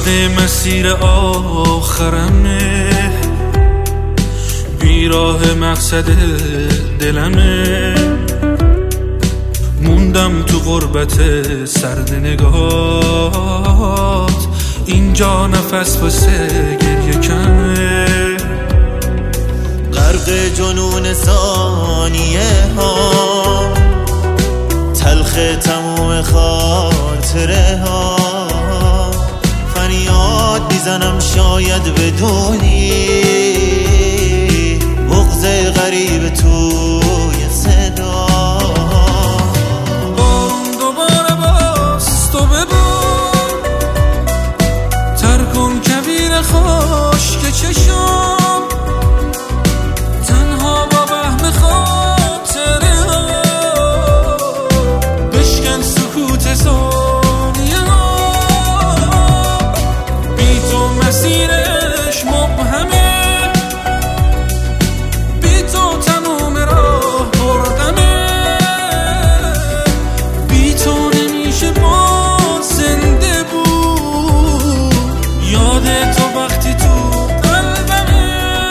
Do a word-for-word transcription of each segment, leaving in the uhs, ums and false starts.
مسیر آخرمه، بیراه مقصد دلمه، موندم تو غربت سرد نگاهات، اینجا نفس واسه گریه کمه. غرق جنون ثانیه ها، تلخ تموم خاطره ها، فریاد میزنم شاید بدونی بغض غریب توی صدا. بارون دوباره باز تو ببار، تر کن کویر خشک چشم، تنها با وهم خاطره ها، بشکن سکوت ثانیه ها، بی تو مسیرش مبهمه، بی تو تموم راه بردمه، بی تو نمیشه باز زنده بود، یاد تو وقتی تو قلبمه.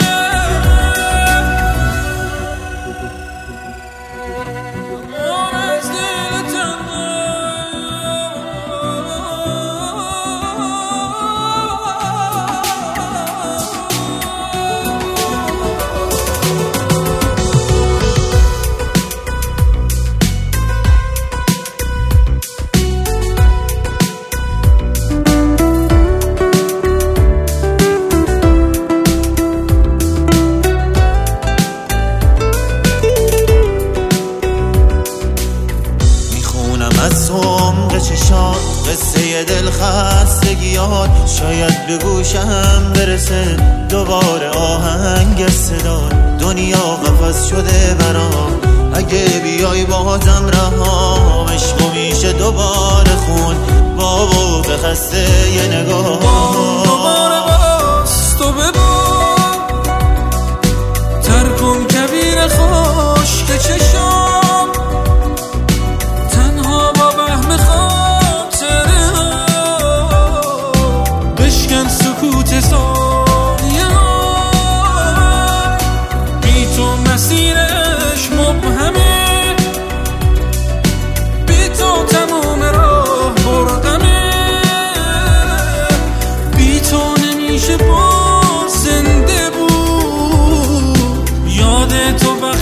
از عمق چشات قصه دل خستگیات، شاید به گوشم برسه دوباره آهنگ صدات. دنیا قفس شده برام، اگه بیای بازم رهام، عشق میشه دوباره خون با بغض خسته یه نگاه. دوباره باز تو ببار، تر کن کویر خشک چشم، تنها با وهم خاطره ها، بشکن سکوت ثانیه ها، بی تو مسیرش مبهمه، بی تو تموم راه بردمه، بی تو نمیشه باز زنده بود، یاد تو وقتی